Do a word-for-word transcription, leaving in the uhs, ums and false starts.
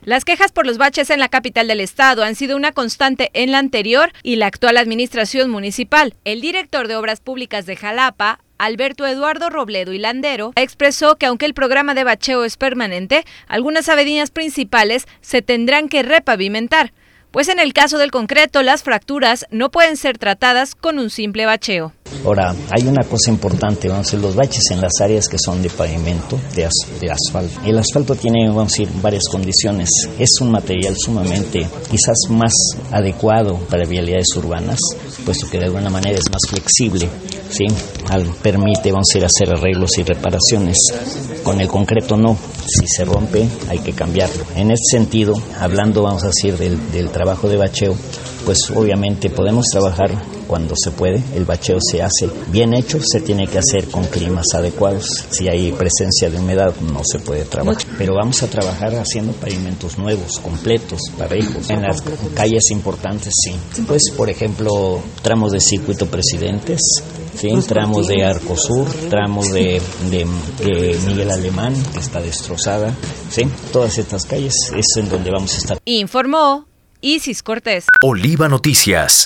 Las quejas por los baches en la capital del estado han sido una constante en la anterior y la actual administración municipal. El director de Obras Públicas de Jalapa, Alberto Eduardo Robledo y Landero, expresó que aunque el programa de bacheo es permanente, algunas avenidas principales se tendrán que repavimentar, pues en el caso del concreto las fracturas no pueden ser tratadas con un simple bacheo. Ahora, hay una cosa importante, vamos a decir, los baches en las áreas que son de pavimento, de, as, de asfalto. El asfalto tiene, vamos a decir, varias condiciones. Es un material sumamente, quizás más adecuado para vialidades urbanas, puesto que de alguna manera es más flexible, ¿sí? Al, permite, vamos a decir, hacer arreglos y reparaciones. Con el concreto no, si se rompe hay que cambiarlo. En este sentido, hablando, vamos a decir, del, del trabajo de bacheo, pues obviamente podemos trabajar cuando se puede. El bacheo se hace bien hecho, se tiene que hacer con climas adecuados. Si hay presencia de humedad no se puede trabajar, pero vamos a trabajar haciendo pavimentos nuevos, completos, parejos. En las calles importantes sí, pues por ejemplo tramos de Circuito Presidentes, ¿sí? Tramos de Arcosur, tramos de, de, de Miguel Alemán, que está destrozada, ¿sí? Todas estas calles es en donde vamos a estar. Informó Isis Cortés. Oliva Noticias.